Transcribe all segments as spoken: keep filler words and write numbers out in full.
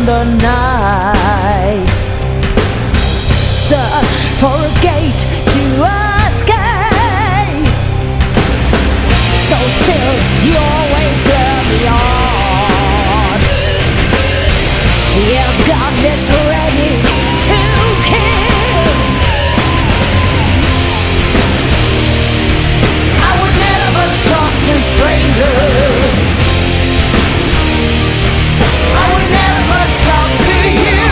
in the night. Search for a gate to escape. So still, you always let me on. You've got this ready to kill. I would never talk to strangers. I would never talk to you.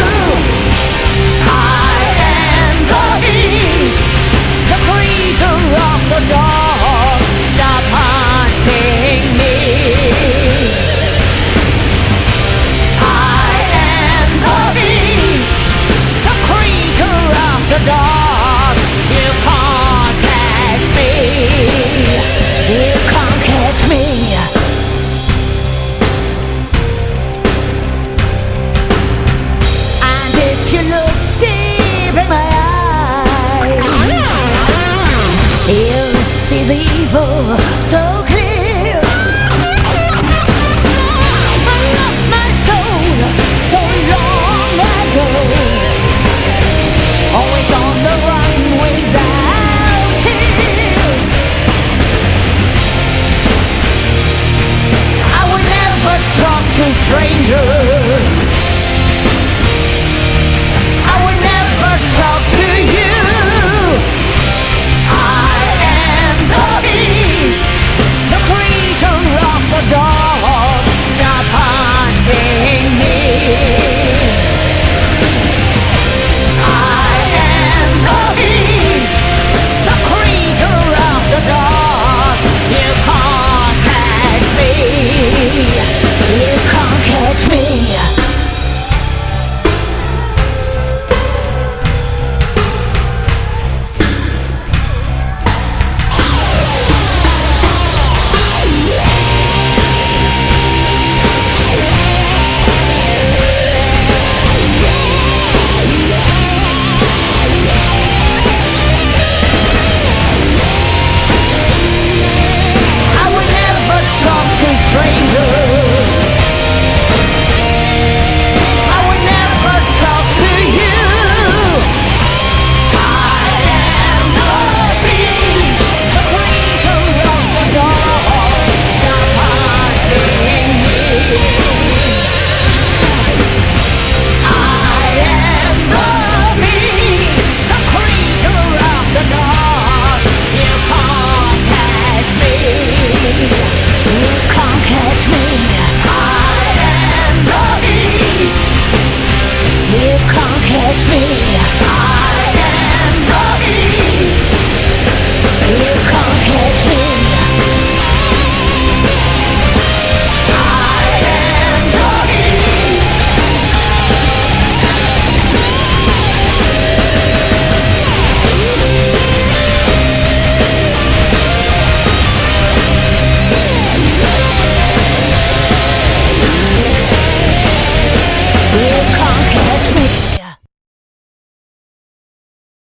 I am the beast, the creature of the dark. Stop hunting me. I am the beast, the creature of the dark. You can't catch me. You can't catch me. And if you look deep in my eyes, you'll see the evil so clear.